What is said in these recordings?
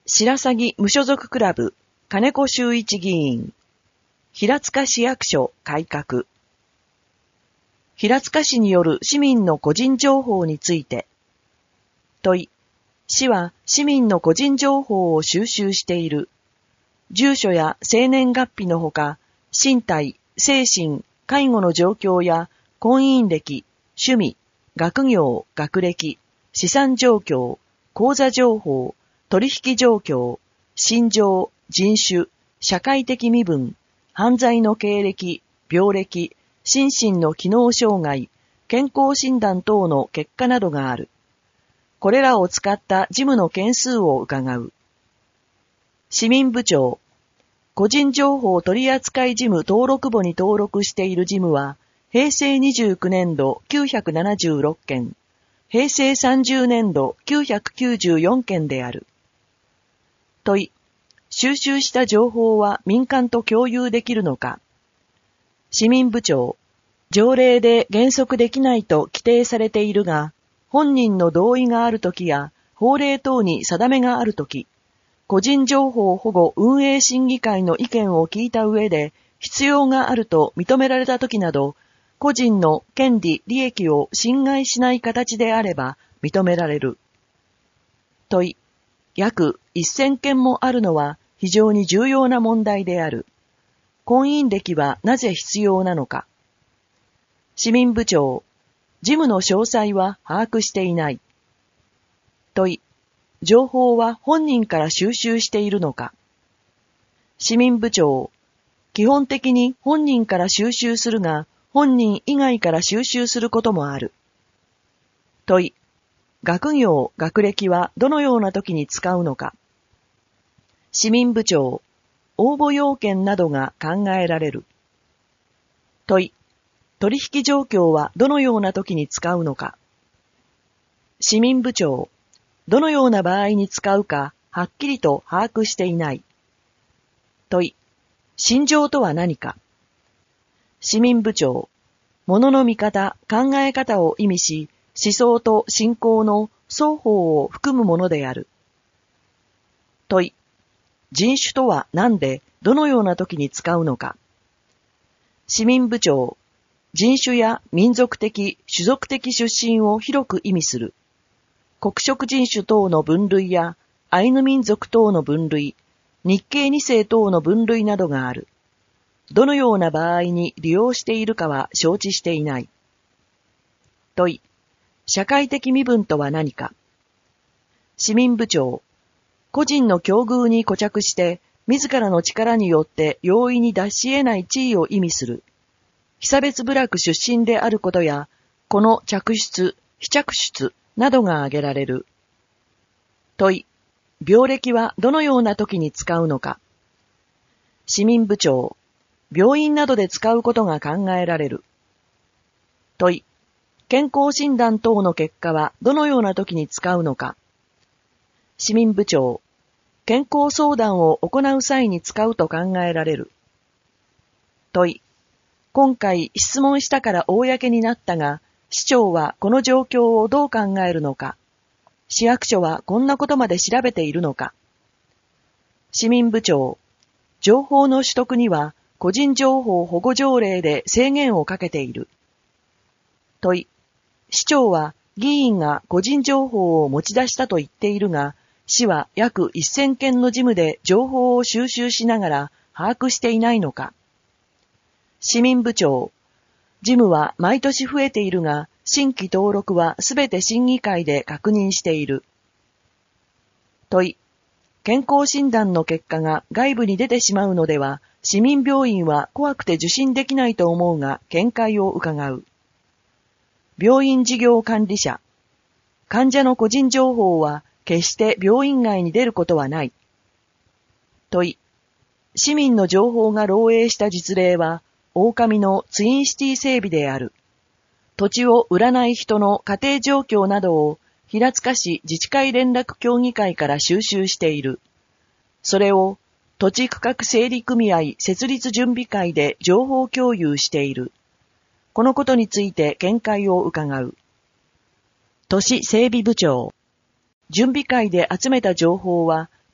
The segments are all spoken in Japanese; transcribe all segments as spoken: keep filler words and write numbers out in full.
白鷺無所属クラブ、金子修一議員。平塚市役所改革。平塚市による市民の個人情報について。問い。市は市民の個人情報を収集している。住所や生年月日のほか、身体、精神、介護の状況や婚姻歴、趣味、学業、学歴、資産状況、口座情報、取引状況、身情、人種、社会的身分、犯罪の経歴、病歴、心身の機能障害、健康診断等の結果などがある。これらを使った事務の件数を伺う。市民部長、個人情報取扱事務登録簿に登録している事務は、平成にじゅうきゅうねんどきゅうひゃくななじゅうろっけん、平成さんじゅうねんどきゅうひゃくきゅうじゅうよんけんである。問い。収集した情報は民間と共有できるのか。市民部長。条例で原則できないと規定されているが、本人の同意があるときや法令等に定めがあるとき、個人情報保護運営審議会の意見を聞いた上で必要があると認められたときなど、個人の権利・利益を侵害しない形であれば認められる。問い。約せんけんもあるのは非常に重要な問題である。婚姻歴はなぜ必要なのか。市民部長。事務の詳細は把握していない。問い。情報は本人から収集しているのか。市民部長。基本的に本人から収集するが、本人以外から収集することもある。問い。学業、学歴はどのような時に使うのか。市民部長。応募要件などが考えられる。問い。取引状況はどのような時に使うのか。市民部長。どのような場合に使うか、はっきりと把握していない。問い。心情とは何か。市民部長。物の見方、考え方を意味し、思想と信仰の双方を含むものである。問い。人種とは何で、どのような時に使うのか。市民部長。人種や民族的、種族的出身を広く意味する。黒色人種等の分類や、アイヌ民族等の分類、日系二世等の分類などがある。どのような場合に利用しているかは承知していない。問い。社会的身分とは何か。市民部長。個人の境遇に固着して、自らの力によって容易に脱し得ない地位を意味する。被差別部落出身であることや、この着出、非着出などが挙げられる。問い。病歴はどのような時に使うのか。市民部長。病院などで使うことが考えられる。問い。健康診断等の結果はどのような時に使うのか。市民部長。健康相談を行う際に使うと考えられる。問い。今回質問したから公になったが、市長はこの状況をどう考えるのか。市役所はこんなことまで調べているのか。市民部長。情報の取得には個人情報保護条例で制限をかけている。問い。市長は議員が個人情報を持ち出したと言っているが、市は約せんけんの事務で情報を収集しながら把握していないのか。市民部長。事務は毎年増えているが、新規登録はすべて審議会で確認している。問い。健康診断の結果が外部に出てしまうのでは、市民病院は怖くて受診できないと思うが、見解を伺う。病院事業管理者。患者の個人情報は決して病院外に出ることはない。問い。市民の情報が漏洩した実例は、狼のツインシティ整備である。土地を売らない人の家庭状況などを平塚市自治会連絡協議会から収集している。それを土地区画整理組合設立準備会で情報共有している。このことについて見解を伺う。都市整備部長。準備会で集めた情報は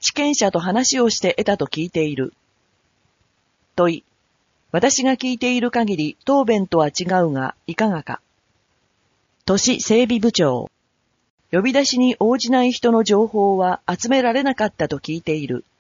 地権者と話をして得たと聞いている。問い。私が聞いている限り答弁とは違うが、いかがか。都市整備部長。呼び出しに応じない人の情報は集められなかったと聞いている。